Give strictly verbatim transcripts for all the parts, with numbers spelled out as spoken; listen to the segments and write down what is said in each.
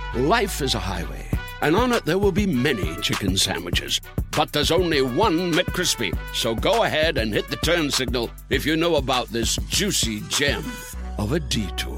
Life is a highway, and on it there will be many chicken sandwiches. But there's only one McCrispy. So go ahead and hit the turn signal if you know about this juicy gem of a detour.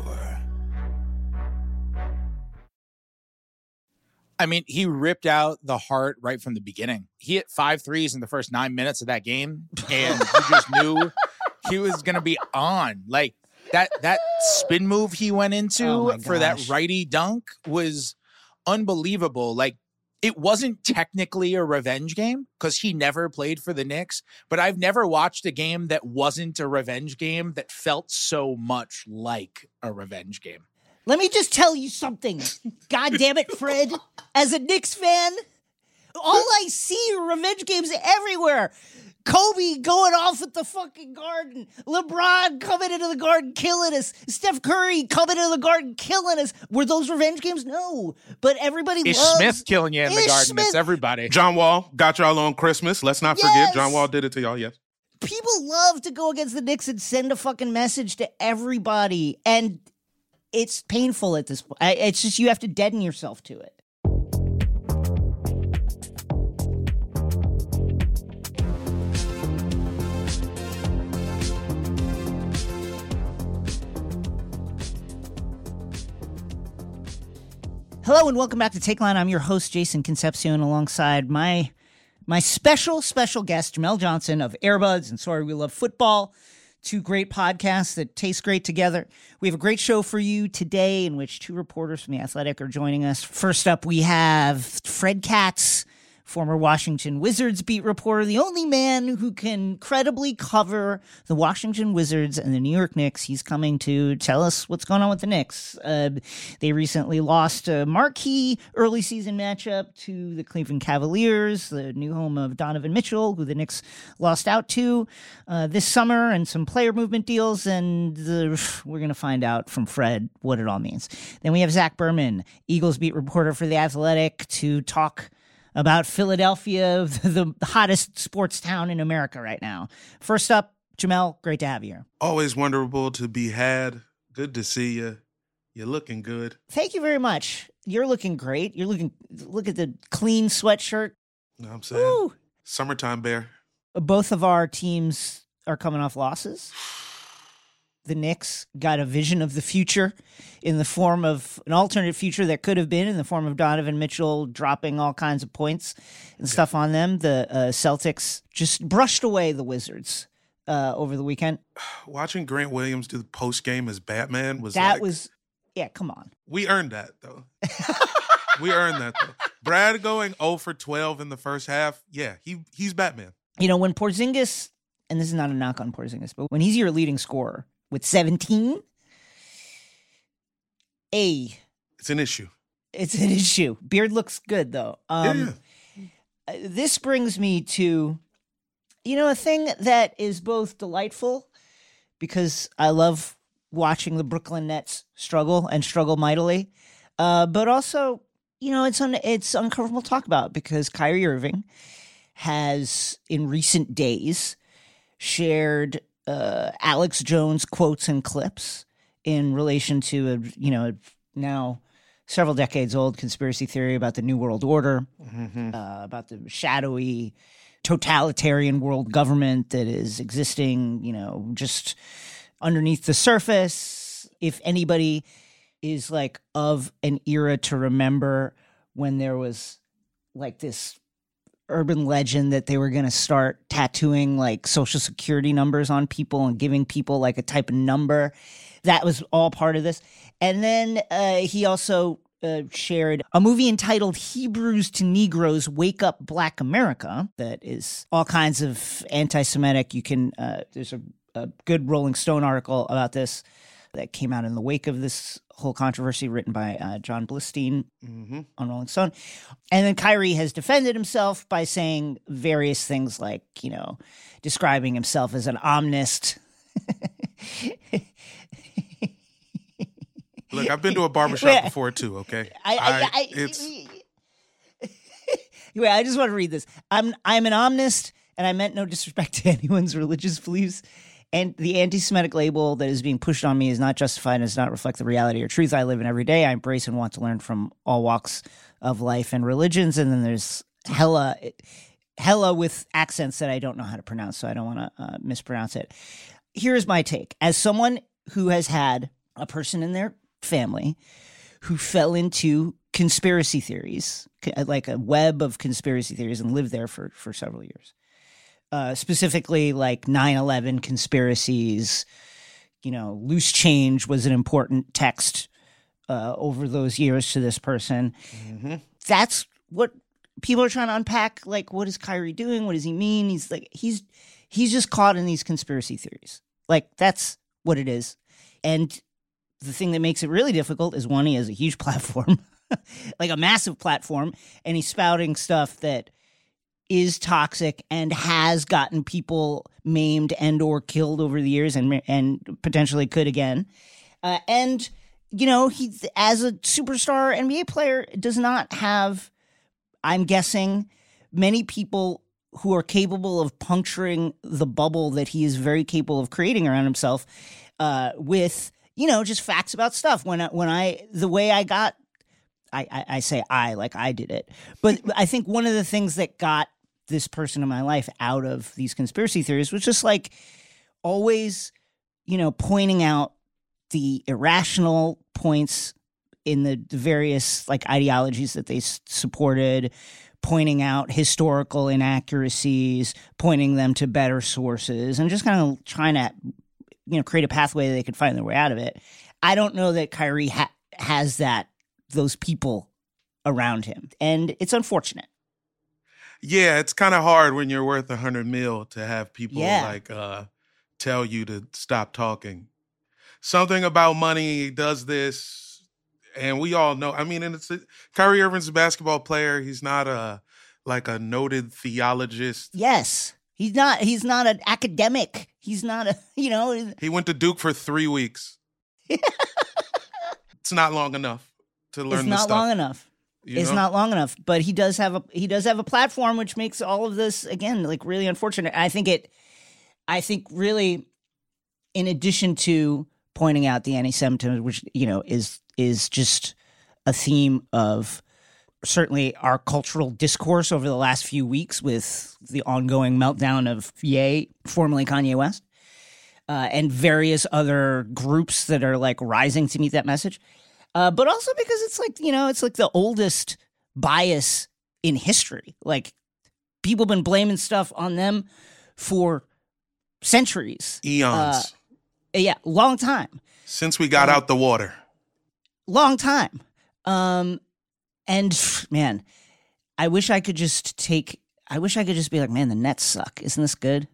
I mean, he ripped out the heart right from the beginning. He hit five threes in the first nine minutes of that game, and you just knew he was going to be on. Like, that that spin move he went into oh for that righty dunk was unbelievable. Like, it wasn't technically a revenge game because he never played for the Knicks, but I've never watched a game that wasn't a revenge game that felt so much like a revenge game. Let me just tell you something. God damn it, Fred. As a Knicks fan, all I see are revenge games everywhere. Kobe going off at the fucking Garden. LeBron coming into the Garden, killing us. Steph Curry coming into the Garden, killing us. Were those revenge games? No. But everybody Ish loves... Smith killing you in Ish the Garden. Smith. It's everybody. John Wall got y'all on Christmas. Let's not Yes. forget. John Wall did it to y'all, yes. People love to go against the Knicks and send a fucking message to everybody. And it's painful at this point. It's just you have to deaden yourself to it. Hello and welcome back to Take Line. I'm your host, Jason Concepcion, alongside my my special, special guest, Jamel Johnson of Airbuds and Sorry We Love Football. Two great podcasts that taste great together. We have a great show for you today in which two reporters from The Athletic are joining us. First up, we have Fred Katz, former Washington Wizards beat reporter, the only man who can credibly cover the Washington Wizards and the New York Knicks. He's coming to tell us what's going on with the Knicks. Uh, they recently lost a marquee early season matchup to the Cleveland Cavaliers, the new home of Donovan Mitchell, who the Knicks lost out to uh, this summer, and some player movement deals. And the, we're going to find out from Fred what it all means. Then we have Zach Berman, Eagles beat reporter for The Athletic, to talk about Philadelphia, the hottest sports town in America right now. First up, Jamel, great to have you here. Always wonderful to be had. Good to see you. You're looking good. Thank you very much. You're looking great. You're looking, look at the clean sweatshirt. You know what I'm saying? Woo. Summertime bear. Both of our teams are coming off losses. The Knicks got a vision of the future in the form of an alternate future that could have been in the form of Donovan Mitchell dropping all kinds of points and yeah. stuff on them. The uh, Celtics just brushed away the Wizards uh, over the weekend. Watching Grant Williams do the post game as Batman was that like, was yeah. Come on, we earned that though. we earned that though. Brad going zero for twelve in the first half. Yeah, he he's Batman. You know, when Porzingis, and this is not a knock on Porzingis, but when he's your leading scorer with seventeen, A. It's an issue. It's an issue. Beard looks good, though. Um, yeah. This brings me to, you know, a thing that is both delightful because I love watching the Brooklyn Nets struggle and struggle mightily, uh, but also, you know, it's un- it's uncomfortable to talk about because Kyrie Irving has, in recent days, shared Uh, Alex Jones quotes and clips in relation to a, you know, now several decades old conspiracy theory about the New World Order, mm-hmm. uh, about the shadowy totalitarian world government that is existing, you know, just underneath the surface. If anybody is like of an era to remember when there was like this urban legend that they were going to start tattooing like social security numbers on people and giving people like a type of number. That was all part of this. And then uh, he also uh, shared a movie entitled Hebrews to Negroes, Wake Up Black America, that is all kinds of anti-Semitic. You can, uh, there's a, a good Rolling Stone article about this that came out in the wake of this whole controversy, written by uh, John Blistein mm-hmm. on Rolling Stone. And then Kyrie has defended himself by saying various things like, you know, describing himself as an omnist. Look, I've been to a barbershop Wait, before too, okay? I, I, I, I it's... Wait, I just want to read this. I'm I'm an omnist, and I meant no disrespect to anyone's religious beliefs. and the anti-Semitic label that is being pushed on me is not justified and does not reflect the reality or truth I live in every day. I embrace and want to learn from all walks of life and religions. And then there's hella, hella with accents that I don't know how to pronounce, so I don't want to uh, mispronounce it. Here's my take. As someone who has had a person in their family who fell into conspiracy theories, like a web of conspiracy theories, and lived there for, for several years, uh, specifically like nine eleven conspiracies, you know, loose change was an important text uh, over those years to this person. Mm-hmm. That's what people are trying to unpack. Like, what is Kyrie doing? What does he mean? He's like, he's, he's just caught in these conspiracy theories. Like, that's what it is. And the thing that makes it really difficult is, one, he has a huge platform, like a massive platform, and he's spouting stuff that is toxic and has gotten people maimed and or killed over the years, and and potentially could again. Uh, and, you know, he, as a superstar N B A player, does not have, I'm guessing, many people who are capable of puncturing the bubble that he is very capable of creating around himself uh, with, you know, just facts about stuff. When I, when I, the way I got, I, I, I say I, like I did it. But I think one of the things that got this person in my life out of these conspiracy theories was just like always, you know, pointing out the irrational points in the various like ideologies that they s- supported, pointing out historical inaccuracies, pointing them to better sources, and just kind of trying to, you know, create a pathway they could find their way out of it. I don't know that Kyrie ha- has that, those people around him, and it's unfortunate. Yeah, it's kind of hard when you're worth a hundred mil to have people Yeah. like uh, tell you to stop talking. Something about money does this, and we all know. I mean, and it's a, Kyrie Irving's a basketball player. He's not a like a noted theologist. Yes, he's not. He's not an academic. He's not a. You know, he went to Duke for three weeks. It's not long enough to learn. It's this not stuff. long enough. You it's know? not long enough, but he does have a he does have a platform, which makes all of this again like really unfortunate. I think it, I think really, in addition to pointing out the anti-Semitism, which you know is is just a theme of certainly our cultural discourse over the last few weeks with the ongoing meltdown of Ye, formerly Kanye West, uh, and various other groups that are like rising to meet that message. Uh, but also because it's like, you know, it's like the oldest bias in history. Like, people have been blaming stuff on them for centuries. Eons. Uh, yeah, long time. Since we got um, out the water. Long time. Um, and, man, I wish I could just take, I wish I could just be like, man, the Nets suck. Isn't this good?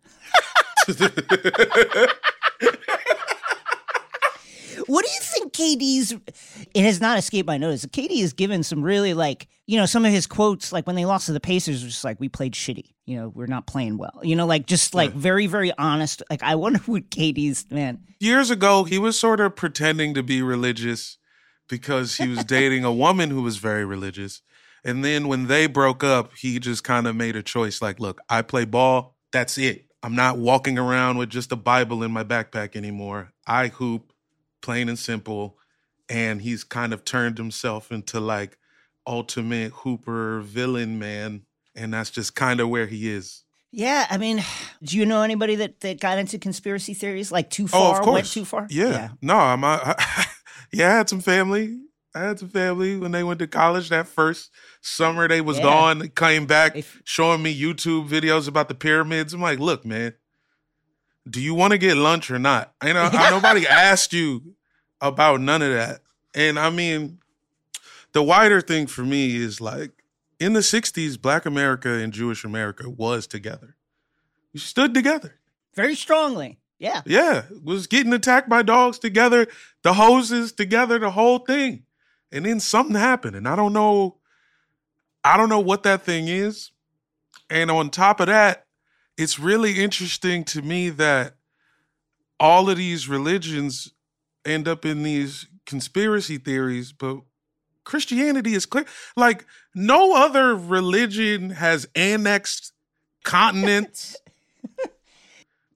What do you think K D's, it has not escaped my notice, K D has given some really like, you know, some of his quotes, like when they lost to the Pacers, was just like, we played shitty, you know, we're not playing well, you know, like just like yeah. very, very honest. Like, I wonder what K D's, man. Years ago, he was sort of pretending to be religious because he was dating a woman who was very religious. And then when they broke up, he just kind of made a choice like, look, I play ball, that's it. I'm not walking around with just a Bible in my backpack anymore. I hoop. Plain and simple, and he's kind of turned himself into like ultimate hooper villain man, and that's just kind of where he is. Yeah, I mean, do you know anybody that, that got into conspiracy theories like too far? Oh, of course. Went too far? Yeah, yeah. no, I'm. I, I, yeah, I had some family. I had some family when they went to college. That first summer, they was yeah. gone. They came back if, showing me YouTube videos about the pyramids. I'm like, look, man. Do you want to get lunch or not? You know, nobody asked you about none of that. And I mean, the wider thing for me is like, in the sixties, Black America and Jewish America was together. We stood together. Very strongly. Yeah. Yeah. Was getting attacked by dogs together, the hoses together, the whole thing. And then something happened. And I don't know, I don't know what that thing is. And on top of that, it's really interesting to me that all of these religions end up in these conspiracy theories, but Christianity is clear. Like, no other religion has annexed continents,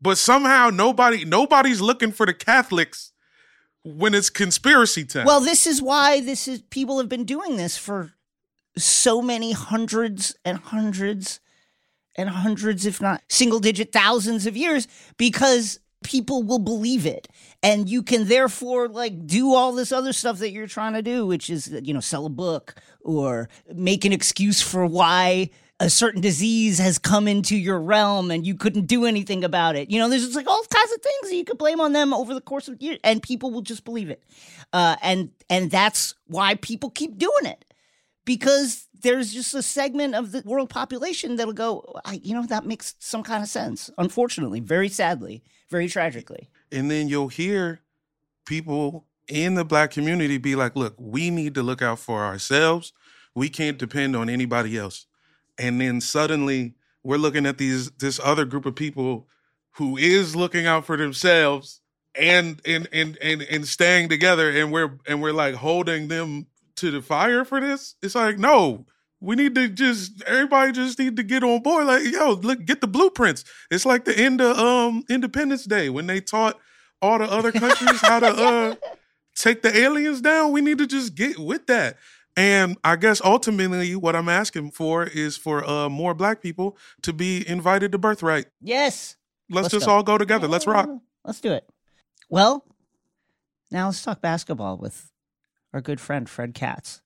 But somehow nobody nobody's looking for the Catholics when it's conspiracy time. Well, this is why this is people have been doing this for so many hundreds and hundreds and hundreds, if not single digit thousands of years, because people will believe it. And you can therefore like do all this other stuff that you're trying to do, which is, you know, sell a book or make an excuse for why a certain disease has come into your realm and you couldn't do anything about it. You know, there's just like all kinds of things that you could blame on them over the course of years, and people will just believe it. Uh, and and that's why people keep doing it, because there's just a segment of the world population that'll go, I, you know, that makes some kind of sense. Unfortunately, very sadly, very tragically. And then you'll hear people in the Black community be like, look, we need to look out for ourselves. We can't depend on anybody else. And then suddenly we're looking at these this other group of people who is looking out for themselves and and and and, and staying together, and we're and we're like holding them to the fire for this. It's like, no, we need to just everybody just need to get on board. Like, yo, look, get the blueprints. It's like the end of um Independence Day when they taught all the other countries how to uh take the aliens down. We need to just get with that. And I guess ultimately what I'm asking for is for uh, more Black people to be invited to Birthright. Yes. Let's, let's just go. all go together. Let's rock. Let's do it. Well, now let's talk basketball with our good friend, Fred Katz.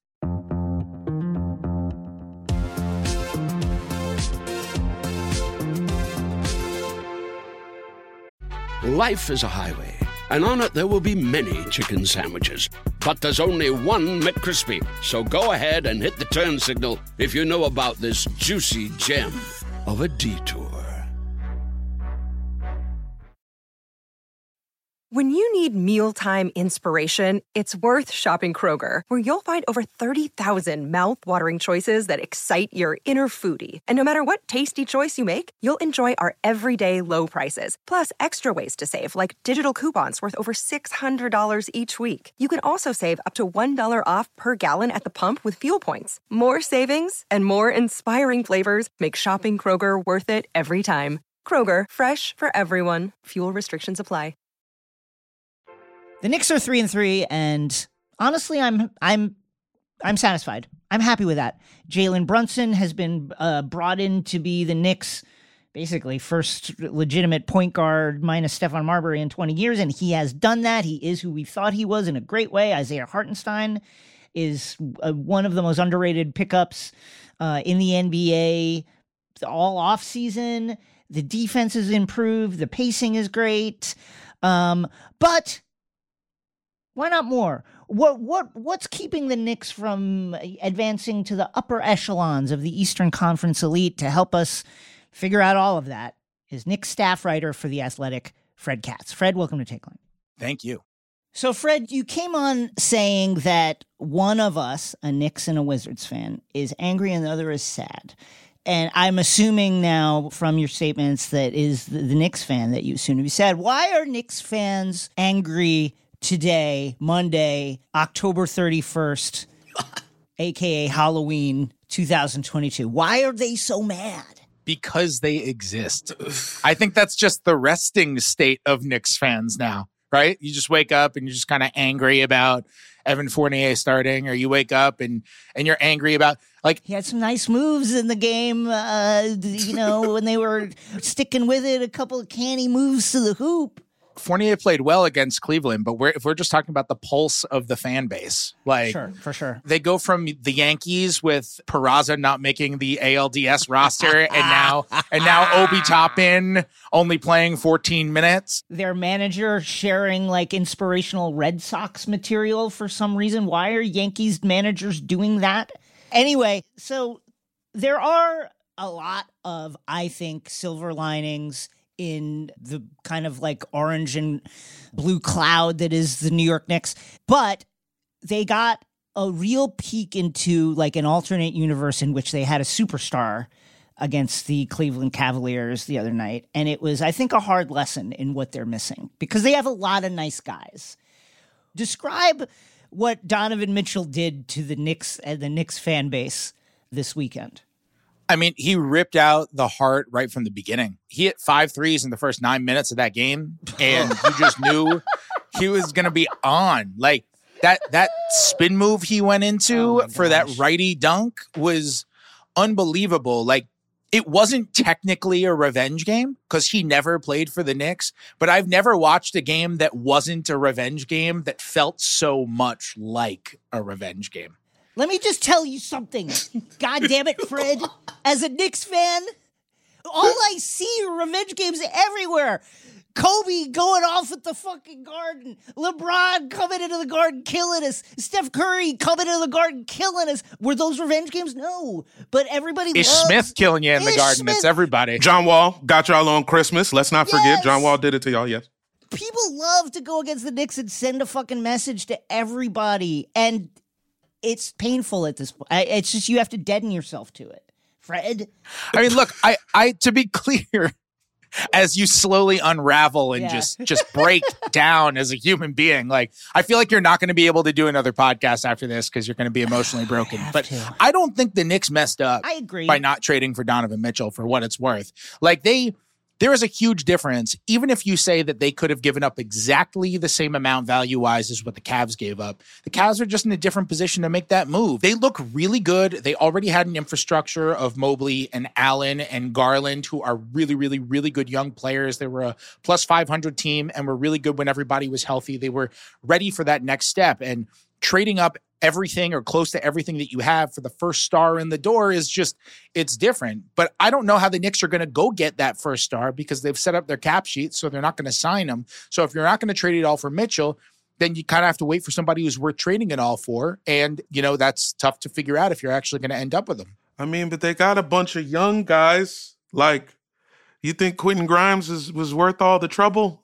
Life is a highway, and on it there will be many chicken sandwiches. But there's only one McCrispy. So go ahead and hit the turn signal if you know about this juicy gem of a detour. When you need mealtime inspiration, it's worth shopping Kroger, where you'll find over thirty thousand mouth-watering choices that excite your inner foodie. And no matter what tasty choice you make, you'll enjoy our everyday low prices, plus extra ways to save, like digital coupons worth over six hundred dollars each week. You can also save up to one dollar off per gallon at the pump with fuel points. More savings and more inspiring flavors make shopping Kroger worth it every time. Kroger, fresh for everyone. Fuel restrictions apply. The Knicks are three and three, and honestly, I'm I'm I'm satisfied. I'm happy with that. Jalen Brunson has been uh, brought in to be the Knicks' basically first legitimate point guard minus Stephon Marbury in twenty years, and he has done that. He is who we thought he was in a great way. Isaiah Hartenstein is uh, one of the most underrated pickups uh, in the N B A all offseason. The defense has improved. The pacing is great. Um, but why not more? What what what's keeping the Knicks from advancing to the upper echelons of the Eastern Conference elite? To help us figure out all of that is Knicks staff writer for The Athletic, Fred Katz. Fred, welcome to Take Line. Thank you. So, Fred, you came on saying that one of us, a Knicks and a Wizards fan, is angry and the other is sad. And I'm assuming now from your statements that is the, the Knicks fan that you assume to be sad. Why are Knicks fans angry today, Monday, October thirty-first, a k a. Halloween two thousand twenty-two? Why are they so mad? Because they exist. I think that's just the resting state of Knicks fans now, right? You just wake up and you're just kind of angry about Evan Fournier starting, or you wake up and, and you're angry about, like... He had some nice moves in the game, uh, you know, when they were sticking with it, a couple of canny moves to the hoop. Fournier played well against Cleveland, but we're, if we're just talking about the pulse of the fan base, like, sure, for sure, they go from the Yankees with Peraza not making the A L D S roster, and now and now Obi Toppin only playing fourteen minutes. Their manager sharing like inspirational Red Sox material for some reason. Why are Yankees managers doing that? Anyway, so there are a lot of, I think, silver linings in the kind of like orange and blue cloud that is the New York Knicks. But they got a real peek into like an alternate universe in which they had a superstar against the Cleveland Cavaliers the other night. And it was, I think, a hard lesson in what they're missing, because they have a lot of nice guys. Describe what Donovan Mitchell did to the Knicks and the Knicks fan base this weekend. I mean, he ripped out the heart right from the beginning. He hit five threes in the first nine minutes of that game, and you just knew he was going to be on. Like, that that spin move he went into oh for that righty dunk was unbelievable. Like, it wasn't technically a revenge game because he never played for the Knicks, but I've never watched a game that wasn't a revenge game that felt so much like a revenge game. Let me just tell you something. God damn it, Fred. As a Knicks fan, all I see are revenge games everywhere. Kobe going off at the fucking Garden. LeBron coming into the Garden, killing us. Steph Curry coming into the Garden, killing us. Were those revenge games? No. But everybody Ish loves... Smith killing you in Ish the Garden. Smith. It's everybody. John Wall got y'all on Christmas. Let's not forget. Yes. John Wall did it to y'all, yes. People love to go against the Knicks and send a fucking message to everybody. And it's painful at this point. It's just you have to deaden yourself to it. Fred? I mean, look, I, I to be clear... as you slowly unravel and yeah. just just break down as a human being. Like, I feel like you're not going to be able to do another podcast after this because you're going to be emotionally broken. I but to. I don't think the Knicks messed up I agree. by not trading for Donovan Mitchell for what it's worth. Like, they... There is a huge difference, even if you say that they could have given up exactly the same amount value-wise as what the Cavs gave up. The Cavs are just in a different position to make that move. They look really good. They already had an infrastructure of Mobley and Allen and Garland, who are really, really, really good young players. They were a plus five hundred team and were really good when everybody was healthy. They were ready for that next step. And trading up everything or close to everything that you have for the first star in the door is just, it's different. But I don't know how the Knicks are going to go get that first star because they've set up their cap sheet, so they're not going to sign him. So if you're not going to trade it all for Mitchell, then you kind of have to wait for somebody who's worth trading it all for. And, you know, that's tough to figure out if you're actually going to end up with them. I mean, but they got a bunch of young guys. Like, you think Quentin Grimes is, was worth all the trouble?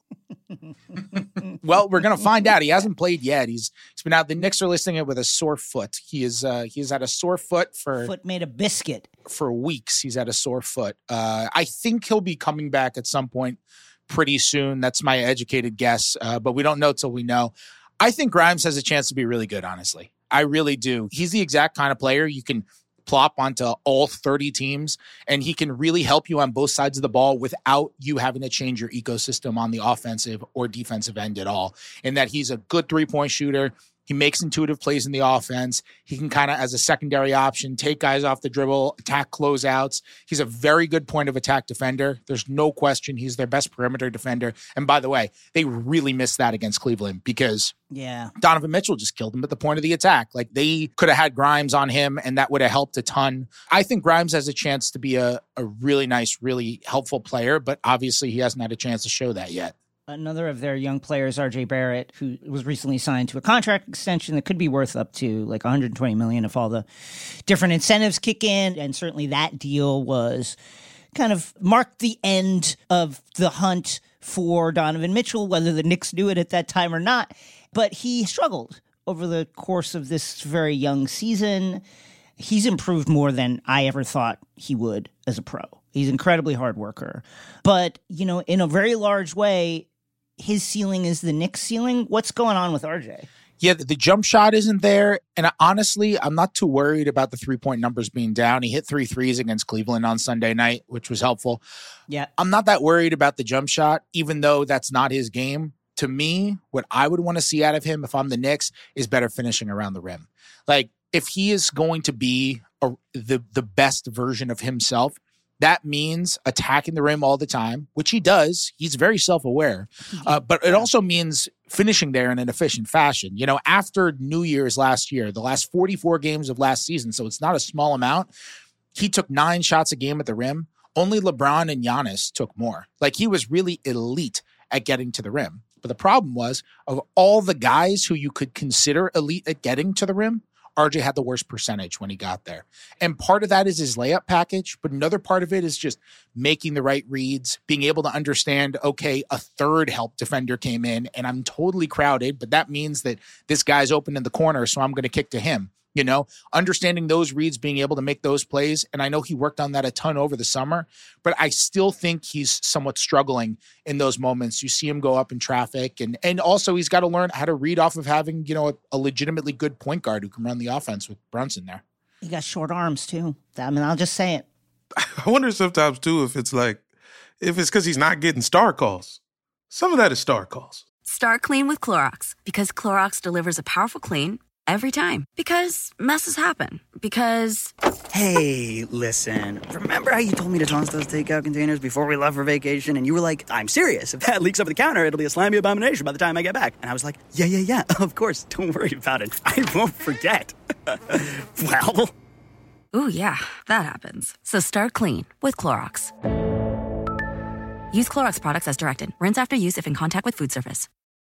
Well, we're going to find out. He hasn't played yet. He's he's been out. The Knicks are listing it with a sore foot. He is uh, he's had a sore foot for foot made of biscuit for weeks. He's had a sore foot. Uh, I think he'll be coming back at some point pretty soon. That's my educated guess, uh, but we don't know till we know. I think Grimes has a chance to be really good. Honestly, I really do. He's the exact kind of player you can plop onto all thirty teams, and he can really help you on both sides of the ball without you having to change your ecosystem on the offensive or defensive end at all. In that he's a good three-point shooter. He makes intuitive plays in the offense. He can kind of, as a secondary option, take guys off the dribble, attack closeouts. He's a very good point of attack defender. There's no question he's their best perimeter defender. And by the way, they really missed that against Cleveland because yeah, Donovan Mitchell just killed him at the point of the attack. Like, they could have had Grimes on him, and that would have helped a ton. I think Grimes has a chance to be a, a really nice, really helpful player, but obviously he hasn't had a chance to show that yet. Another of their young players, R J Barrett, who was recently signed to a contract extension that could be worth up to like one hundred twenty million dollars if all the different incentives kick in. And certainly that deal was kind of marked the end of the hunt for Donovan Mitchell, whether the Knicks knew it at that time or not. But he struggled over the course of this very young season. He's improved more than I ever thought he would as a pro. He's an incredibly hard worker. But, you know, in a very large way, his ceiling is the Knicks' ceiling. What's going on with R J? Yeah, the jump shot isn't there. And honestly, I'm not too worried about the three-point numbers being down. He hit three threes against Cleveland on Sunday night, which was helpful. Yeah. I'm not that worried about the jump shot, even though that's not his game. To me, what I would want to see out of him if I'm the Knicks is better finishing around the rim. Like, if he is going to be a, the, the best version of himself, that means attacking the rim all the time, which he does. He's very self-aware. Uh, but it also means finishing there in an efficient fashion. You know, after New Year's last year, the last forty-four games of last season, so it's not a small amount, he took nine shots a game at the rim. Only LeBron and Giannis took more. Like, he was really elite at getting to the rim. But the problem was, of all the guys who you could consider elite at getting to the rim, R J had the worst percentage when he got there. And part of that is his layup package, but another part of it is just making the right reads, being able to understand, okay, a third help defender came in and I'm totally crowded, but that means that this guy's open in the corner, so I'm going to kick to him. You know, understanding those reads, being able to make those plays. And I know he worked on that a ton over the summer, but I still think he's somewhat struggling in those moments. You see him go up in traffic. And and also he's got to learn how to read off of having, you know, a, a legitimately good point guard who can run the offense with Brunson there. He got short arms too. I mean, I'll just say it. I wonder sometimes, too, if it's like, if it's because he's not getting star calls. Some of that is star calls. Start clean with Clorox, because Clorox delivers a powerful clean every time. Because messes happen. Because... Hey, listen. Remember how you told me to toss those takeout containers before we left for vacation? And you were like, I'm serious. If that leaks over the counter, it'll be a slimy abomination by the time I get back. And I was like, yeah, yeah, yeah. Of course. Don't worry about it. I won't forget. Well... Ooh, yeah. That happens. So start clean with Clorox. Use Clorox products as directed. Rinse after use if in contact with food surface.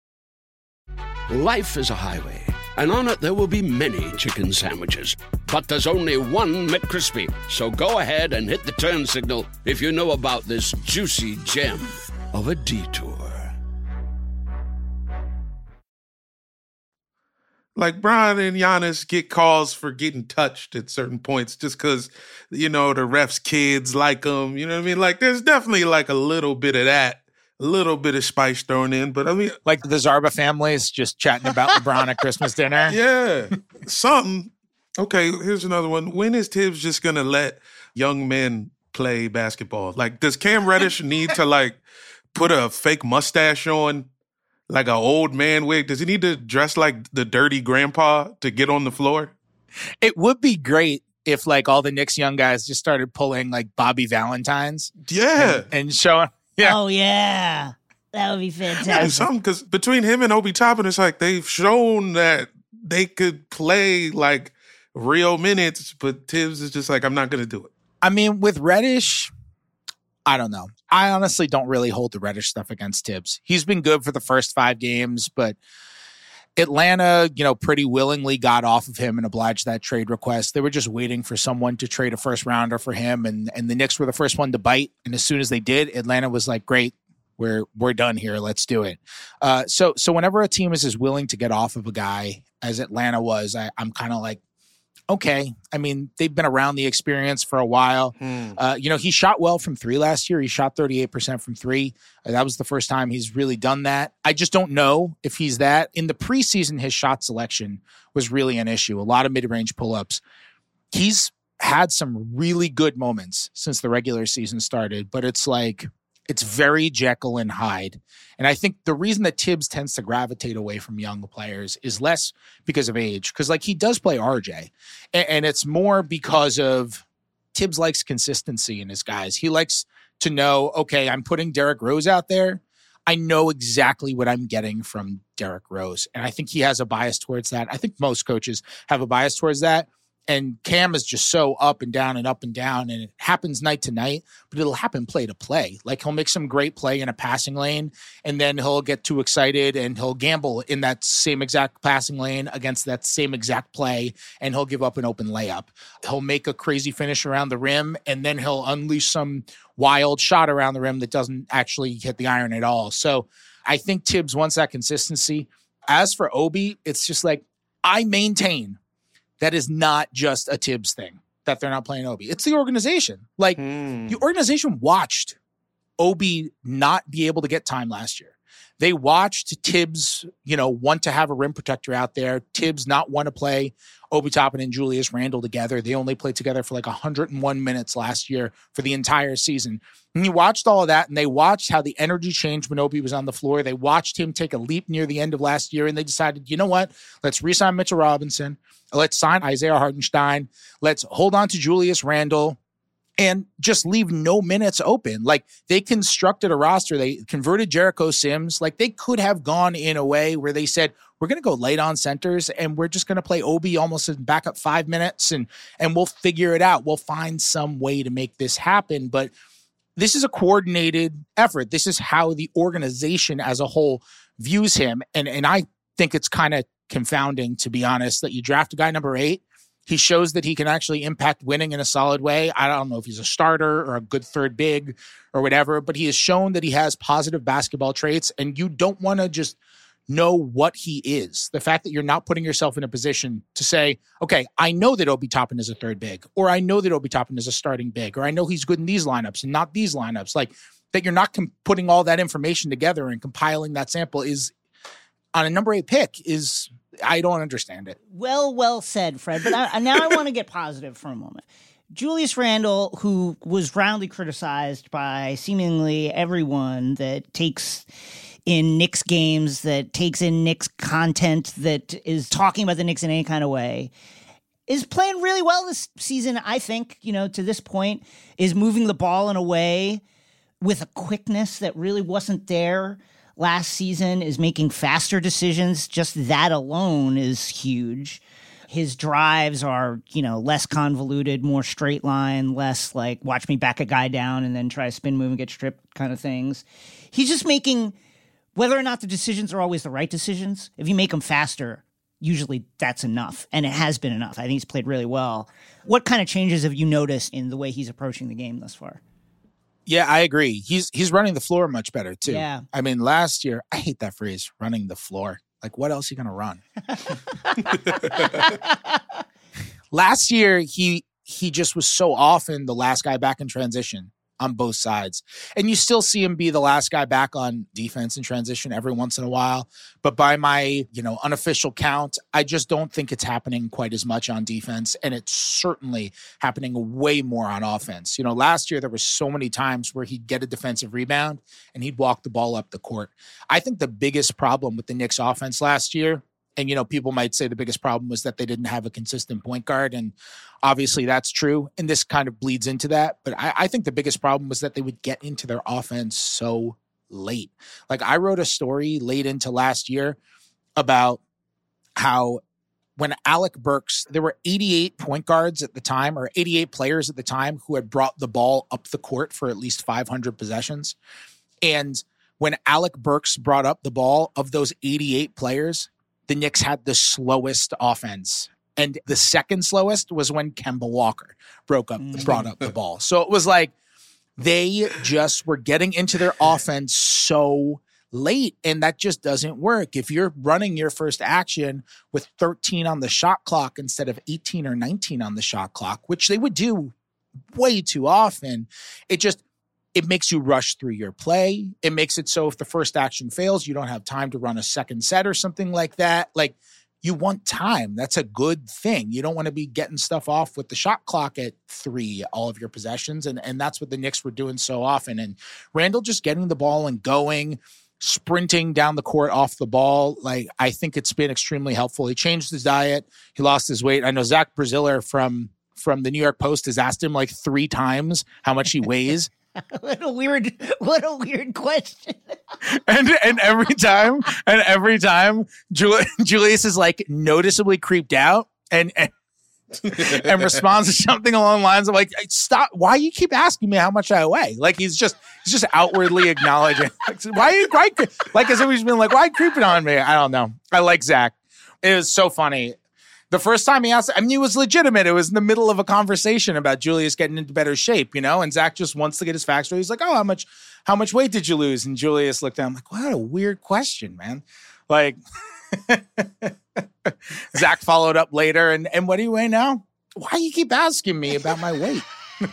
Life is a highway, and on it there will be many chicken sandwiches. But there's only one McCrispy. So go ahead and hit the turn signal if you know about this juicy gem of a detour. Like, Bron and Giannis get calls for getting touched at certain points just because, you know, the refs' kids like them. You know what I mean? Like, there's definitely like a little bit of that, a little bit of spice thrown in. But I mean, like the Zarba families just chatting about LeBron at Christmas dinner. Yeah, something. Okay, here's another one. When is Tibbs just going to let young men play basketball? Like, does Cam Reddish need to, like, put a fake mustache on? Like an old man wig? Does he need to dress like the dirty grandpa to get on the floor? It would be great if like all the Knicks young guys just started pulling like Bobby Valentine's. Yeah. And, and showing. Yeah. Oh, yeah. That would be fantastic. Yeah, something, because between him and Obi Toppin, it's like they've shown that they could play like real minutes, but Tibbs is just like, I'm not going to do it. I mean, with Reddish, I don't know. I honestly don't really hold the Reddish stuff against Tibbs. He's been good for the first five games, but Atlanta, you know, pretty willingly got off of him and obliged that trade request. They were just waiting for someone to trade a first rounder for him, and and the Knicks were the first one to bite. And as soon as they did, Atlanta was like, "Great, we're we're done here. Let's do it." Uh, so so whenever a team is as willing to get off of a guy as Atlanta was, I, I'm kind of like, okay. I mean, they've been around the experience for a while. Hmm. Uh, you know, he shot well from three last year. He shot thirty-eight percent from three. Uh, that was the first time he's really done that. I just don't know if he's that. In the preseason, his shot selection was really an issue. A lot of mid-range pull-ups. He's had some really good moments since the regular season started, but it's like, it's very Jekyll and Hyde. And I think the reason that Tibbs tends to gravitate away from young players is less because of age. Because, like, he does play R J. And, and it's more because of Tibbs likes consistency in his guys. He likes to know, okay, I'm putting Derrick Rose out there. I know exactly what I'm getting from Derrick Rose. And I think he has a bias towards that. I think most coaches have a bias towards that. And Cam is just so up and down and up and down, and it happens night to night, but it'll happen play to play. Like, he'll make some great play in a passing lane, and then he'll get too excited and he'll gamble in that same exact passing lane against that same exact play, and he'll give up an open layup. He'll make a crazy finish around the rim, and then he'll unleash some wild shot around the rim that doesn't actually hit the iron at all. So I think Tibbs wants that consistency. As for Obi, it's just like, I maintain that is not just a Tibbs thing, that they're not playing Obi. It's the organization. Like, hmm. the organization watched Obi not be able to get time last year. They watched Tibbs, you know, want to have a rim protector out there. Tibbs not want to play Obi Toppin and Julius Randle together. They only played together for like one hundred one minutes last year for the entire season. And you watched all of that, and they watched how the energy changed when Obi was on the floor. They watched him take a leap near the end of last year, and they decided, you know what? Let's re-sign Mitchell Robinson. Let's sign Isaiah Hartenstein. Let's hold on to Julius Randle and just leave no minutes open. Like, they constructed a roster. They converted Jericho Sims. Like, they could have gone in a way where they said, we're going to go late on centers, and we're just going to play Obi almost in backup five minutes, and and we'll figure it out. We'll find some way to make this happen. But this is a coordinated effort. This is how the organization as a whole views him. And, and I think it's kind of confounding, to be honest, that you draft a guy number eight. He shows that he can actually impact winning in a solid way. I don't know if he's a starter or a good third big or whatever, but he has shown that he has positive basketball traits, and you don't want to just know what he is. The fact that you're not putting yourself in a position to say, okay, I know that Obi Toppin is a third big, or I know that Obi Toppin is a starting big, or I know he's good in these lineups and not these lineups. Like, that you're not com- putting all that information together and compiling that sample is, on a number eight pick, is, I don't understand it. Well, well said, Fred. But I, now I want to get positive for a moment. Julius Randle, who was roundly criticized by seemingly everyone that takes in Knicks games, that takes in Knicks content, that is talking about the Knicks in any kind of way, is playing really well this season, I think, you know, to this point, is moving the ball in a way with a quickness that really wasn't there last season, is making faster decisions. Just that alone is huge. His drives are, you know, less convoluted, more straight line, less like watch me back a guy down and then try to spin move and get stripped kind of things. He's just making, whether or not the decisions are always the right decisions, if you make them faster, usually that's enough. And it has been enough. I think he's played really well. What kind of changes have you noticed in the way he's approaching the game thus far? Yeah, I agree. He's he's running the floor much better, too. Yeah. I mean, last year, I hate that phrase, running the floor. Like, what else are you going to run? Last year, he he just was so often the last guy back in transition on both sides. And you still see him be the last guy back on defense in transition every once in a while. But by my, you know, unofficial count, I just don't think it's happening quite as much on defense. And it's certainly happening way more on offense. You know, last year there were so many times where he'd get a defensive rebound and he'd walk the ball up the court. I think the biggest problem with the Knicks offense last year, and, you know, people might say the biggest problem was that they didn't have a consistent point guard. And obviously that's true. And this kind of bleeds into that. But I, I think the biggest problem was that they would get into their offense so late. Like, I wrote a story late into last year about how when Alec Burks, there were eighty-eight point guards at the time, or eighty-eight players at the time, who had brought the ball up the court for at least five hundred possessions. And when Alec Burks brought up the ball, of those eighty-eight players, the Knicks had the slowest offense. And the second slowest was when Kemba Walker broke up, brought up the ball. So it was like they just were getting into their offense so late, and that just doesn't work. If you're running your first action with thirteen on the shot clock instead of eighteen or nineteen on the shot clock, which they would do way too often, it just It makes you rush through your play. It makes it so if the first action fails, you don't have time to run a second set or something like that. Like, you want time. That's a good thing. You don't want to be getting stuff off with the shot clock at three, all of your possessions. And, and that's what the Knicks were doing so often. And Randle just getting the ball and going, sprinting down the court off the ball. Like, I think it's been extremely helpful. He changed his diet. He lost his weight. I know Zach Braziller from, from the New York Post has asked him like three times how much he weighs. What a weird, what a weird question. and and every time, and every time, Jul- Julius is like noticeably creeped out and, and and responds to something along the lines of like, "Stop! Why you keep asking me how much I weigh?" Like, he's just he's just outwardly acknowledging. Like, why you why, like as if he's been like, "Why are you creeping on me?" I don't know. I like Zach. It was so funny. The first time he asked, I mean, it was legitimate. It was in the middle of a conversation about Julius getting into better shape, you know, and Zach just wants to get his facts straight. He's like, oh, how much, how much weight did you lose? And Julius looked at him like, what a weird question, man. Like, Zach followed up later. And, and what do you weigh now? Why do you keep asking me about my weight?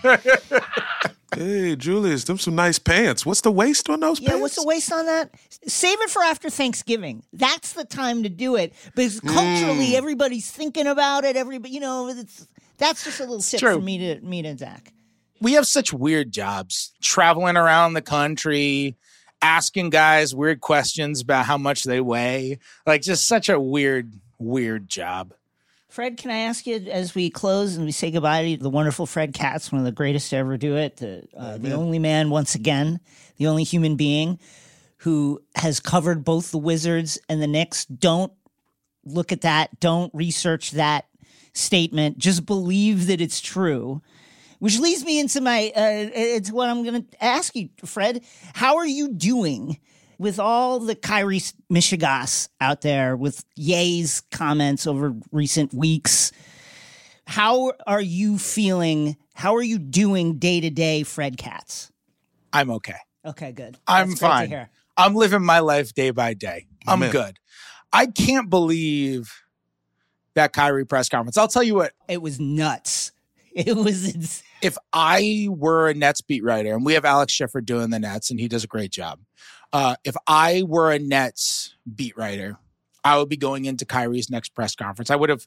Hey, Julius, them some nice pants. What's the waist on those yeah, pants? What's the waist on that? Save it for after Thanksgiving. That's the time to do it. Because culturally, Mm. everybody's thinking about it. Everybody, you know, it's, that's just a little tip true. for me to me to Zach. We have such weird jobs, traveling around the country, asking guys weird questions about how much they weigh. Like, just such a weird, weird job. Fred, can I ask you, as we close and we say goodbye to the wonderful Fred Katz, one of the greatest to ever do it, the, uh, the only man, once again, the only human being who has covered both the Wizards and the Knicks. Don't look at that. Don't research that statement. Just believe that it's true. Which leads me into my, uh, it's what I'm going to ask you, Fred. How are you doing with all the Kyrie Michigas out there, with Ye's comments over recent weeks? How are you feeling? How are you doing day to day, Fred Katz? I'm okay. Okay, good. I'm That's great to fine. hear. I'm living my life day by day. I'm Amen. good. I can't believe that Kyrie press conference. I'll tell you what. It was nuts. It was insane. If I were a Nets beat writer, and we have Alex Schiffer doing the Nets, and he does a great job. Uh, if I were a Nets beat writer, I would be going into Kyrie's next press conference. I would have,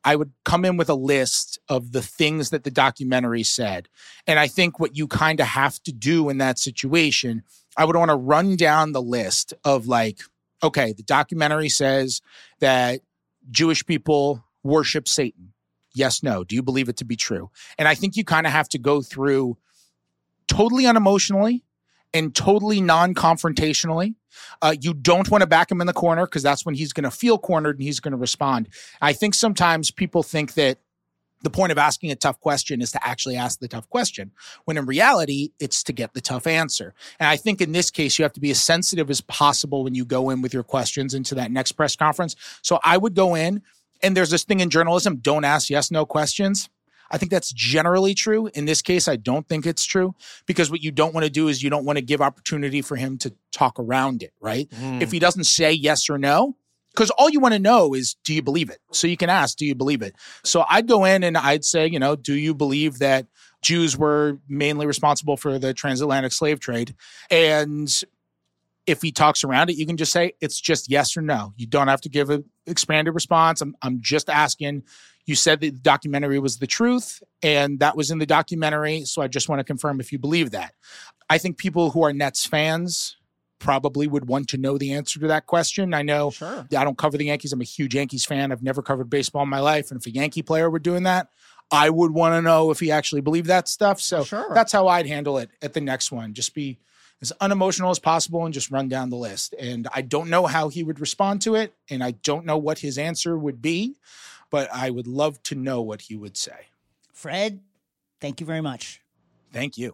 I would come in with a list of the things that the documentary said. And I think what you kind of have to do in that situation, I would want to run down the list of like, okay, the documentary says that Jewish people worship Satan. Yes, no. Do you believe it to be true? And I think you kind of have to go through totally unemotionally and totally non-confrontationally. Uh, you don't want to back him in the corner because that's when he's going to feel cornered and he's going to respond. I think sometimes people think that the point of asking a tough question is to actually ask the tough question, when in reality, it's to get the tough answer. And I think in this case, you have to be as sensitive as possible when you go in with your questions into that next press conference. So I would go in, and there's this thing in journalism, don't ask yes, no questions. I think that's generally true. In this case, I don't think it's true, because what you don't want to do is you don't want to give opportunity for him to talk around it, right? Mm. If he doesn't say yes or no, because all you want to know is, do you believe it? So you can ask, do you believe it? So I'd go in and I'd say, you know, do you believe that Jews were mainly responsible for the transatlantic slave trade? And if he talks around it, you can just say, it's just yes or no. You don't have to give an expanded response. I'm, I'm just asking. You said that the documentary was the truth, and that was in the documentary. So I just want to confirm if you believe that. I think people who are Nets fans probably would want to know the answer to that question. I know sure. I don't cover the Yankees. I'm a huge Yankees fan. I've never covered baseball in my life. And if a Yankee player were doing that, I would want to know if he actually believed that stuff. So sure. That's how I'd handle it at the next one. Just be as unemotional as possible and just run down the list. And I don't know how he would respond to it, and I don't know what his answer would be, but I would love to know what he would say. Fred, thank you very much. Thank you.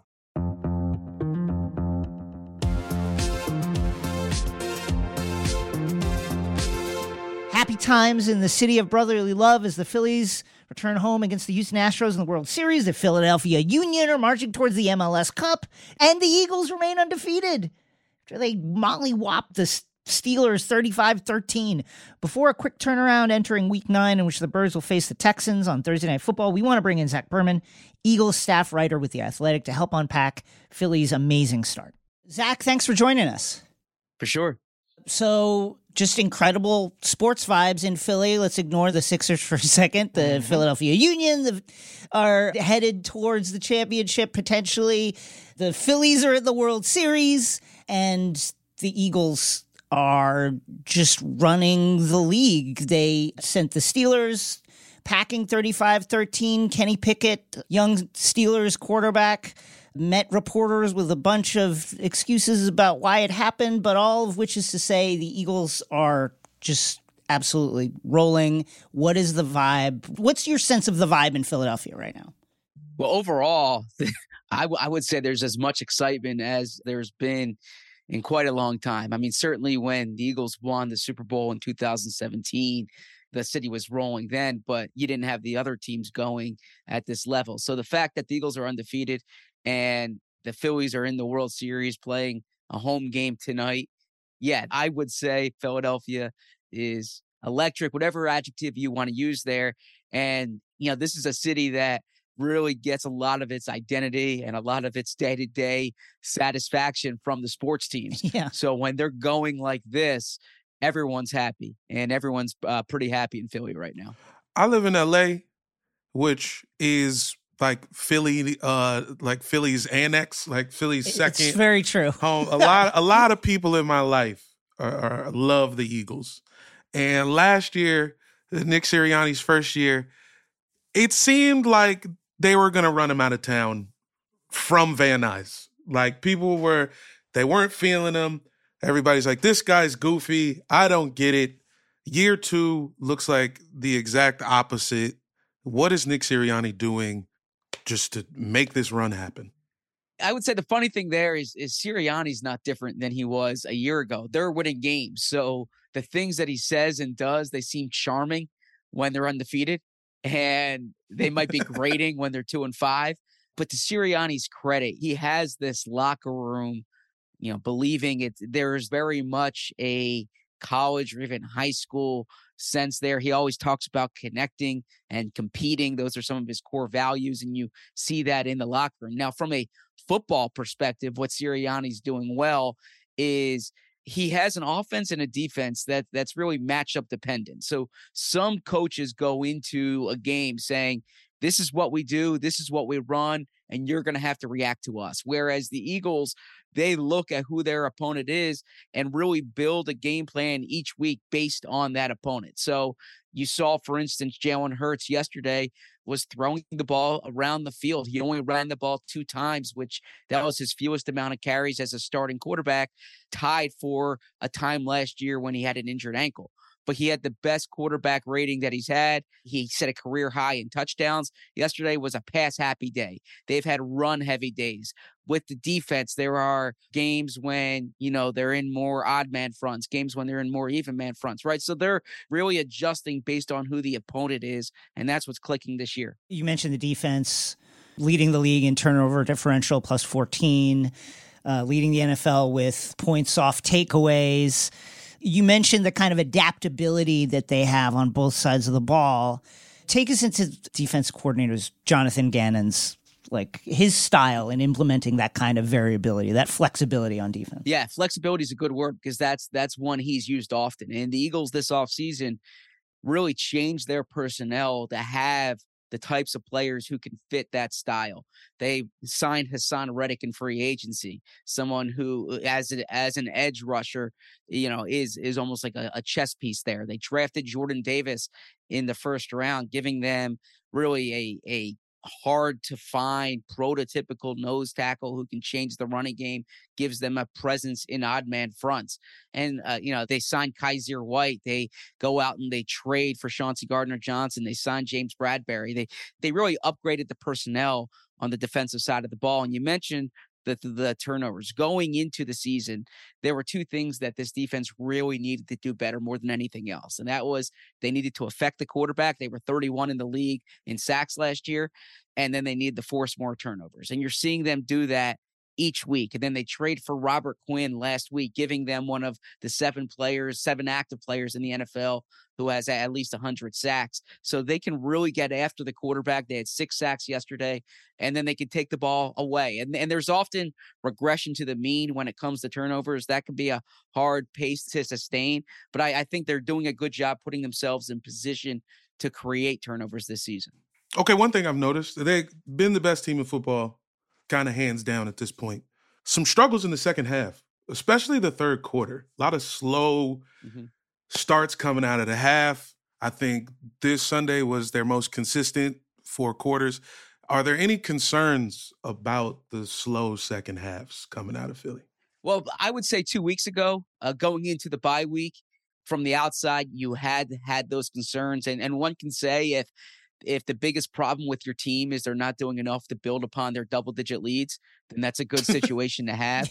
Happy times in the city of brotherly love as the Phillies return home against the Houston Astros in the World Series. The Philadelphia Union are marching towards the M L S Cup, and the Eagles remain undefeated after they mollywhopped the Steelers thirty-five thirteen. Before a quick turnaround entering week nine, in which the Birds will face the Texans on Thursday Night Football, we want to bring in Zach Berman, Eagles staff writer with The Athletic, to help unpack Philly's amazing start. Zach, thanks for joining us. For sure. So, just incredible sports vibes in Philly. Let's ignore the Sixers for a second. The mm-hmm. Philadelphia Union the, are headed towards the championship, potentially. The Phillies are at the World Series, and the Eagles are just running the league. They sent the Steelers packing thirty-five thirteen. Kenny Pickett, young Steelers quarterback, met reporters with a bunch of excuses about why it happened, but all of which is to say the Eagles are just absolutely rolling. What is the vibe? What's your sense of the vibe in Philadelphia right now? Well, overall, I, w- I would say there's as much excitement as there's been in quite a long time. I mean, certainly when the Eagles won the Super Bowl in two thousand seventeen, the city was rolling then, but you didn't have the other teams going at this level. So the fact that the Eagles are undefeated and the Phillies are in the World Series playing a home game tonight, yeah, I would say Philadelphia is electric, whatever adjective you want to use there. And, you know, this is a city that really gets a lot of its identity and a lot of its day-to-day satisfaction from the sports teams. Yeah. So when they're going like this, everyone's happy, and everyone's uh, pretty happy in Philly right now. I live in L A, which is like Philly, uh, like Philly's annex, like Philly's second. It's very true. home. A lot, a lot of people in my life are, are, love the Eagles. And last year, Nick Sirianni's first year, it seemed like they were going to run him out of town from Van Nuys. Like people were, they weren't feeling him. Everybody's like, this guy's goofy. I don't get it. Year two looks like the exact opposite. What is Nick Sirianni doing just to make this run happen? I would say the funny thing there is, is Sirianni's not different than he was a year ago. They're winning games. So the things that he says and does, they seem charming when they're undefeated, and they might be grating when they're two and five. But to Sirianni's credit, he has this locker room, you know, believing it. There's very much a college or even high school sense there. He always talks about connecting and competing. Those are some of his core values, and you see that in the locker room. Now, from a football perspective, what Sirianni's doing well is he has an offense and a defense that that's really matchup dependent. So some coaches go into a game saying, this is what we do, this is what we run, and you're going to have to react to us. Whereas the Eagles, they look at who their opponent is and really build a game plan each week based on that opponent. So you saw, for instance, Jalen Hurts yesterday was throwing the ball around the field. He only ran the ball two times, which that was his fewest amount of carries as a starting quarterback, tied for a time last year when he had an injured ankle. But he had the best quarterback rating that he's had. He set a career high in touchdowns. Yesterday was a pass-happy day. They've had run-heavy days. With the defense, there are games when, you know, they're in more odd man fronts, games when they're in more even man fronts, right? So they're really adjusting based on who the opponent is, and that's what's clicking this year. You mentioned the defense leading the league in turnover differential, plus fourteen, uh, leading the N F L with points off takeaways. You mentioned the kind of adaptability that they have on both sides of the ball. Take us into defense coordinators Jonathan Gannon's, like his style in implementing that kind of variability, that flexibility on defense. Yeah, flexibility is a good word because that's that's one he's used often. And the Eagles this offseason really changed their personnel to have the types of players who can fit that style. They signed Hassan Reddick in free agency, someone who, as a, as an edge rusher, you know, is is almost like a, a chess piece there. They drafted Jordan Davis in the first round, giving them really a a hard to find prototypical nose tackle who can change the running game, gives them a presence in odd man fronts. And, uh, you know, they signed Kaiser White. They go out and they trade for Chauncey Gardner-Johnson. They signed James Bradbury. They, they really upgraded the personnel on the defensive side of the ball. And you mentioned the, the, the turnovers. Going into the season, there were two things that this defense really needed to do better more than anything else. And that was they needed to affect the quarterback. They were thirty-one in the league in sacks last year. And then they needed to force more turnovers. And you're seeing them do that each week. And then they trade for Robert Quinn last week, giving them one of the seven players, seven active players in the N F L who has at least one hundred sacks. So they can really get after the quarterback. They had six sacks yesterday, and then they can take the ball away. And, and there's often regression to the mean when it comes to turnovers. That can be a hard pace to sustain. But I, I think they're doing a good job putting themselves in position to create turnovers this season. Okay, one thing I've noticed, they've been the best team in football, kind of hands down at this point. Some struggles in the second half, especially the third quarter. A lot of slow mm-hmm. starts coming out of the half. I think this Sunday was their most consistent four quarters. Are there any concerns about the slow second halves coming out of Philly? Well, I would say two weeks ago, uh, going into the bye week, from the outside, you had had those concerns. And, and one can say if If the biggest problem with your team is they're not doing enough to build upon their double-digit leads, then that's a good situation to have.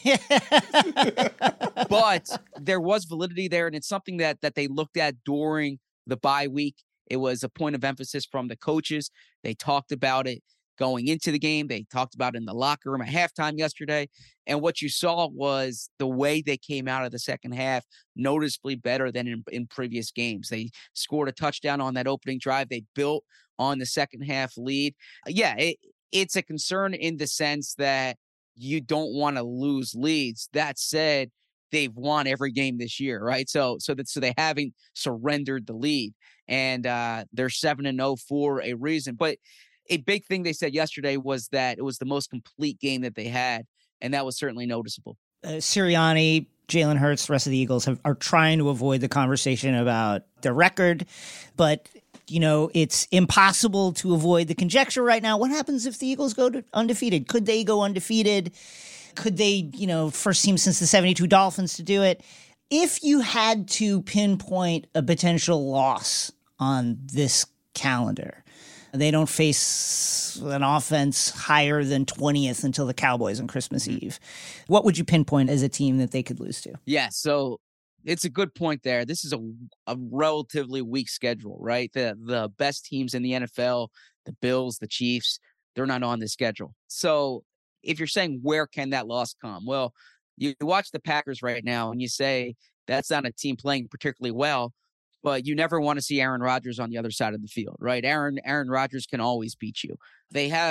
But there was validity there, and it's something that that they looked at during the bye week. It was a point of emphasis from the coaches. They talked about it going into the game. They talked about it in the locker room at halftime yesterday. And what you saw was the way they came out of the second half noticeably better than in, in previous games. They scored a touchdown on that opening drive. They built on the second half lead. Yeah, it, it's a concern in the sense that you don't want to lose leads. That said, they've won every game this year, right? So so that so they haven't surrendered the lead. And uh, they're seven and oh for a reason. But a big thing they said yesterday was that it was the most complete game that they had, and that was certainly noticeable. Uh, Sirianni, Jalen Hurts, the rest of the Eagles have, are trying to avoid the conversation about their record, but you know, it's impossible to avoid the conjecture right now. What happens if the Eagles go to undefeated? Could they go undefeated? Could they, you know, first team since the seventy-two Dolphins to do it? If you had to pinpoint a potential loss on this calendar, they don't face an offense higher than twentieth until the Cowboys on Christmas Eve. What would you pinpoint as a team that they could lose to? Yeah, so it's a good point there. This is a, a relatively weak schedule, right? The the best teams in the N F L, the Bills, the Chiefs, they're not on the schedule. So if you're saying where can that loss come? Well, you watch the Packers right now and you say that's not a team playing particularly well, but you never want to see Aaron Rodgers on the other side of the field, right? Aaron Aaron Rodgers can always beat you. They have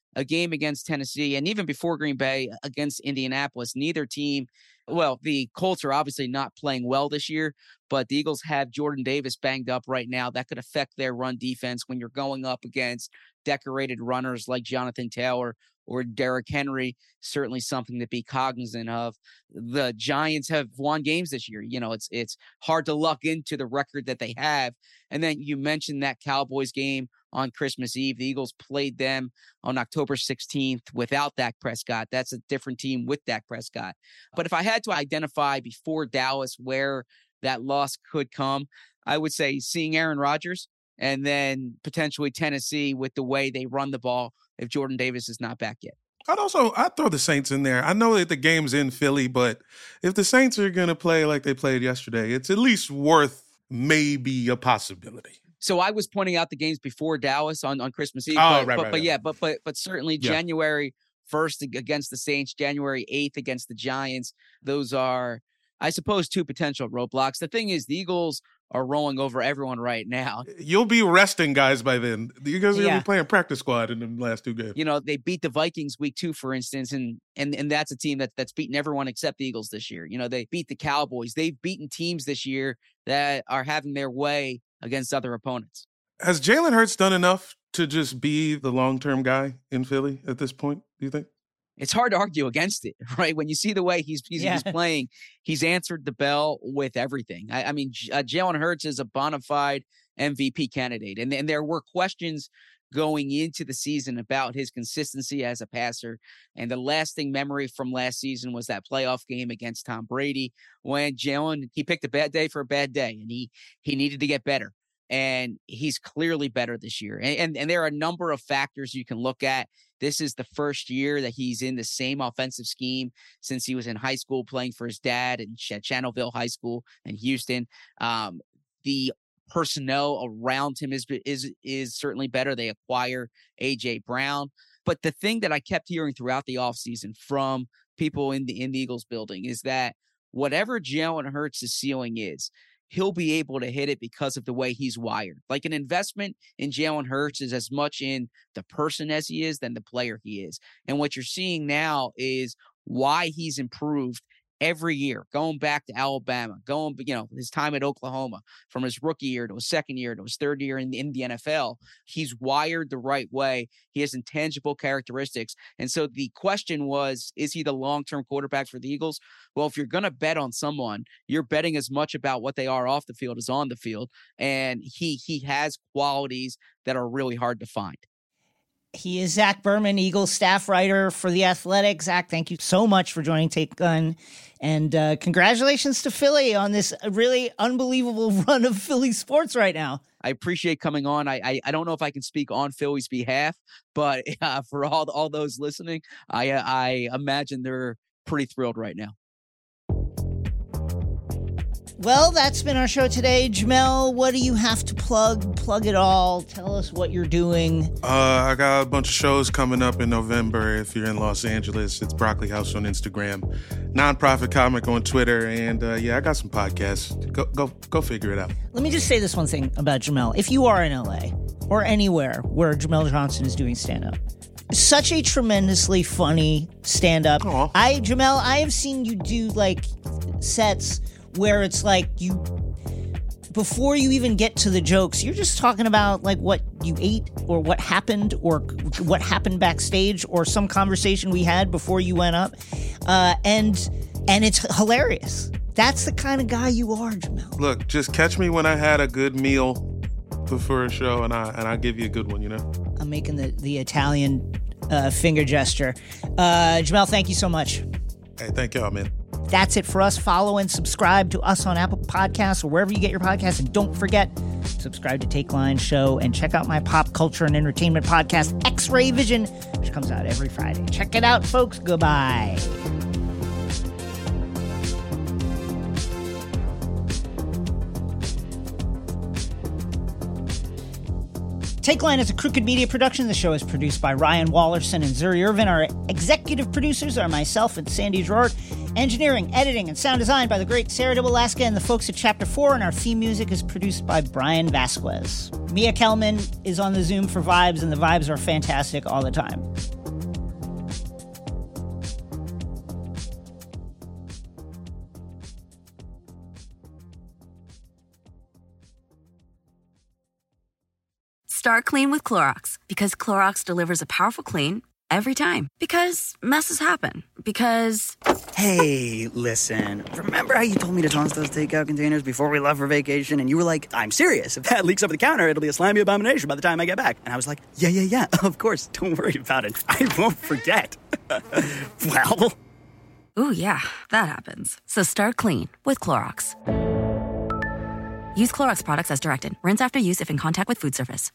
a game against Tennessee, and even before Green Bay against Indianapolis, neither team, well, the Colts are obviously not playing well this year, but the Eagles have Jordan Davis banged up right now. That could affect their run defense when you're going up against decorated runners like Jonathan Taylor or Derrick Henry. Certainly something to be cognizant of. The Giants have won games this year. You know, it's it's hard to luck into the record that they have. And then you mentioned that Cowboys game on Christmas Eve. The Eagles played them on October sixteenth without Dak Prescott. That's a different team with Dak Prescott. But if I had to identify before Dallas where that loss could come, I would say seeing Aaron Rodgers and then potentially Tennessee with the way they run the ball if Jordan Davis is not back yet. I'd also, I'd throw the Saints in there. I know that the game's in Philly, but if the Saints are going to play like they played yesterday, it's at least worth maybe a possibility. So I was pointing out the games before Dallas on, on Christmas Eve. Oh, but, right, but, right, but right. yeah, but but but certainly Yeah. January first against the Saints, January eighth against the Giants. Those are, I suppose, two potential roadblocks. The thing is, the Eagles are rolling over everyone right now. You'll be resting guys by then. You guys are Yeah. going to be playing practice squad in the last two games. You know, they beat the Vikings week two, for instance, and and and that's a team that that's beaten everyone except the Eagles this year. You know, they beat the Cowboys. They've beaten teams this year that are having their way against other opponents. Has Jalen Hurts done enough to just be the long-term guy in Philly at this point, do you think? It's hard to argue against it, right? When you see the way he's he's, Yeah. he's playing, he's answered the bell with everything. I, I mean, J- uh, Jalen Hurts is a bona fide M V P candidate, and, and there were questions going into the season about his consistency as a passer. And the lasting memory from last season was that playoff game against Tom Brady when Jalen, he picked a bad day for a bad day, and he he needed to get better. And he's clearly better this year. And, and and there are a number of factors you can look at. This is the first year that he's in the same offensive scheme since he was in high school playing for his dad in Ch- Channelville High School in Houston. Um, the personnel around him is is is certainly better. They acquire A J Brown. But the thing that I kept hearing throughout the offseason from people in the in the Eagles building is that whatever Jalen Hurts' ceiling is, he'll be able to hit it because of the way he's wired. Like an investment in Jalen Hurts is as much in the person as he is than the player he is. And what you're seeing now is why he's improved every year, going back to Alabama, going, you know, his time at Oklahoma, from his rookie year to his second year to his third year in, in the N F L. He's wired the right way. He has intangible characteristics. And so the question was, is he the long-term quarterback for the Eagles? Well, if you're going to bet on someone, you're betting as much about what they are off the field as on the field. And he he has qualities that are really hard to find. He is Zach Berman, Eagles staff writer for The Athletic. Zach, thank you so much for joining Take Gun. And uh, congratulations to Philly on this really unbelievable run of Philly sports right now. I appreciate coming on. I, I I don't know if I can speak on Philly's behalf, but uh, for all all those listening, I I imagine they're pretty thrilled right now. Well, that's been our show today. Jamel, what do you have to plug? Plug it all. Tell us what you're doing. Uh, I got a bunch of shows coming up in November. If you're in Los Angeles, it's Broccoli House on Instagram, Nonprofit Comic on Twitter, and uh, yeah, I got some podcasts. Go, go, go figure it out. Let me just say this one thing about Jamel. If you are in L A or anywhere where Jamel Johnson is doing stand-up, such a tremendously funny stand-up. Aw. I, Jamel, I have seen you do like sets where it's like you, before you even get to the jokes, you're just talking about like what you ate or what happened or what happened backstage or some conversation we had before you went up. Uh, and and it's hilarious. That's the kind of guy you are, Jamel. Look, just catch me when I had a good meal before a show, and I and I give you a good one. You know. I'm making the the Italian uh, finger gesture. Uh, Jamel, thank you so much. Hey, thank y'all, man. That's it for us. Follow and subscribe to us on Apple Podcasts or wherever you get your podcasts. And don't forget, subscribe to Take Line Show and check out my pop culture and entertainment podcast, X-Ray Vision, which comes out every Friday. Check it out, folks. Goodbye. Take Line is a Crooked Media production. The show is produced by Ryan Wallerson and Zuri Irvin. Our executive producers are myself and Sandy Gerard. Engineering, editing, and sound design by the great Sarah de Alaska and the folks at Chapter four, and our theme music is produced by Brian Vasquez. Mia Kelman is on the Zoom for vibes, and the vibes are fantastic all the time. start clean with Clorox, because Clorox delivers a powerful clean every time. Because messes happen. Because... Hey, listen. Remember how you told me to toss those takeout containers before we left for vacation? And you were like, I'm serious. If that leaks over the counter, it'll be a slimy abomination by the time I get back. And I was like, yeah, yeah, yeah, of course. Don't worry about it. I won't forget. Well... Ooh, yeah, that happens. So start clean with Clorox. Use Clorox products as directed. Rinse after use if in contact with food surface.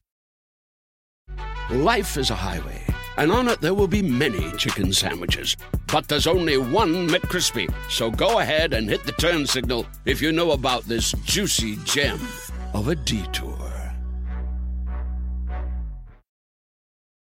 Life is a highway, and on it there will be many chicken sandwiches. But there's only one McCrispy. So go ahead and hit the turn signal if you know about this juicy gem of a detour.